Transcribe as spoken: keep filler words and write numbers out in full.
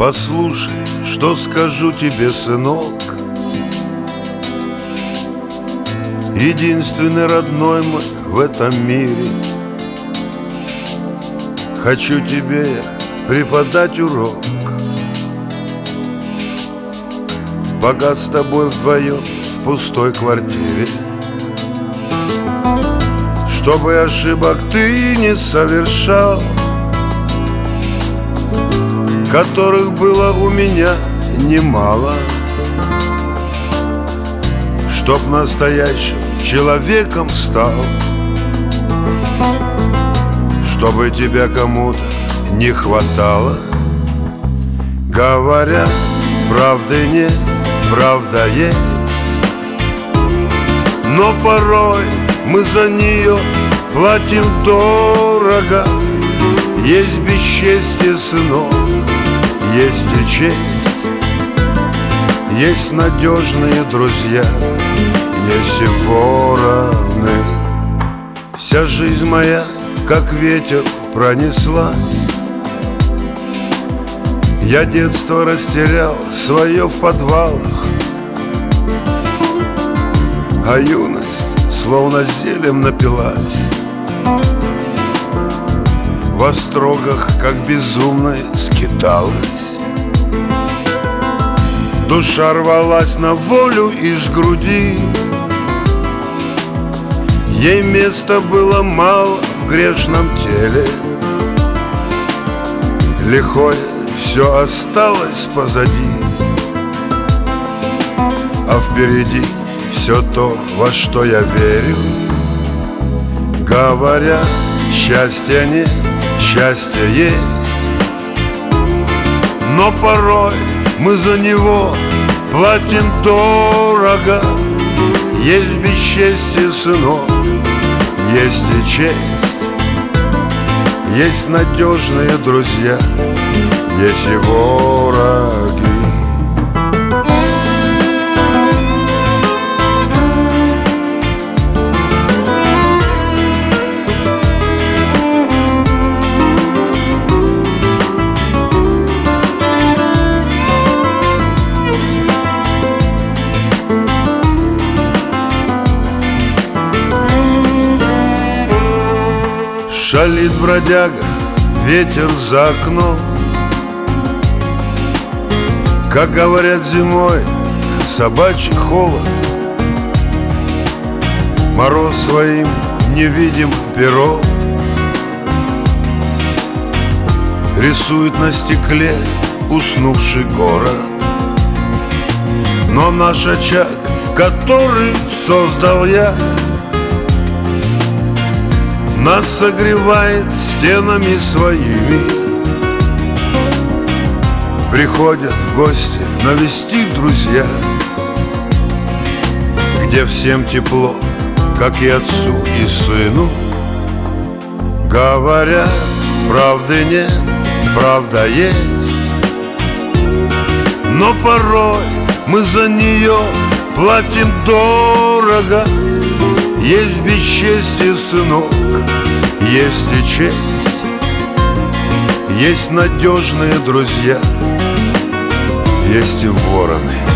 Послушай, что скажу тебе, сынок. Единственный родной мой в этом мире. Хочу тебе преподать урок, пока с тобой вдвоем в пустой квартире. Чтобы ошибок ты не совершал, которых было у меня немало. Чтоб настоящим человеком стал, чтобы тебя кому-то не хватало. Говорят, правды нет, правда есть, но порой мы за нее платим дорого. Есть бесчестье, сынок, есть и честь, есть надежные друзья, есть и вороны. Вся жизнь моя, как ветер, пронеслась. Я детство растерял свое в подвалах, а юность словно зелем напилась. В острогах, как безумной, скиталась. Душа рвалась на волю из груди. Ей места было мало в грешном теле. Лихое все осталось позади, а впереди все то, во что я верю. Говорят, счастья нет, счастье есть, но порой мы за него платим дорого. Есть бесчестье, сынок, есть и честь, есть надежные друзья, есть и вороги. Шалит бродяга, ветер за окном. Как говорят, зимой собачий холод. Мороз своим невидимым пером рисует на стекле уснувший город. Но наш очаг, который создал я, нас согревает стенами своими. Приходят в гости навестить друзья, где всем тепло, как и отцу и сыну. Говорят, правды нет, правда есть, но порой мы за нее платим дорого. Есть бесчестье, сынок, есть и честь, есть надежные друзья, есть и вороны.